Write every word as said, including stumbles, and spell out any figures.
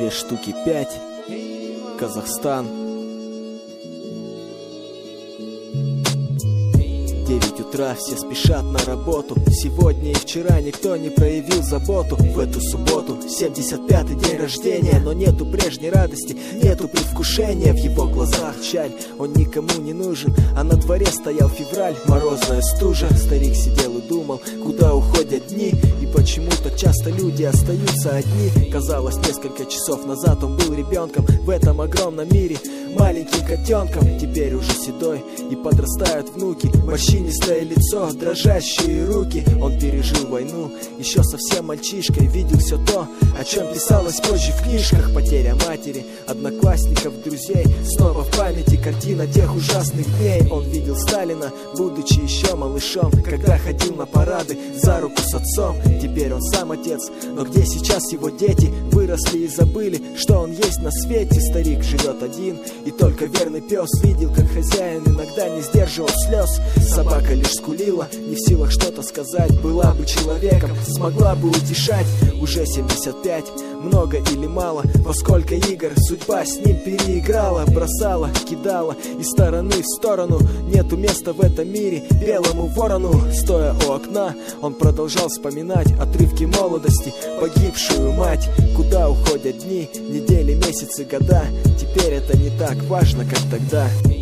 две штуки пять. Казахстан. девять утра, все спешат на работу. Сегодня и вчера никто не проявил заботу. В эту субботу семьдесят пятый день рождения, но нету прежней радости, нету предвкушения. В его глазах печаль, он никому не нужен. А на дворе стоял февраль, морозная стужа. Старик сидел и думал, куда уходят дни, и почему так часто люди остаются одни. Казалось, несколько часов назад он был ребенком в этом огромном мире, маленьким котенком. Теперь уже седой, и подрастают внуки, морщинистое лицо, дрожащие руки. Он пережил войну, еще совсем мальчишкой, видел все то, о чем писалось позже в книжках. Потеря матери, одноклассников, друзей, снова в памяти картина тех ужасных дней. Он видел Сталина, будучи еще малышом, когда ходил на парады за руку с отцом. Теперь он сам отец, но где сейчас его дети? Выросли и забыли, что он есть на свете. Старик живет один, и только верный пес видел, как хозяин иногда не сдерживал слез. Собака лишь скулила, не в силах что-то сказать. Была бы человеком, смогла бы утешать. Уже семьдесят пять, много или мало? Во сколько игр судьба с ним переиграла? Бросала, кидала из стороны в сторону. Нету места в этом мире белому ворону. Стоя у окна, он продолжал вспоминать отрывки молодости, погибшую мать. Куда уходят дни, недели, месяцы, года? Теперь это не так важно, как тогда.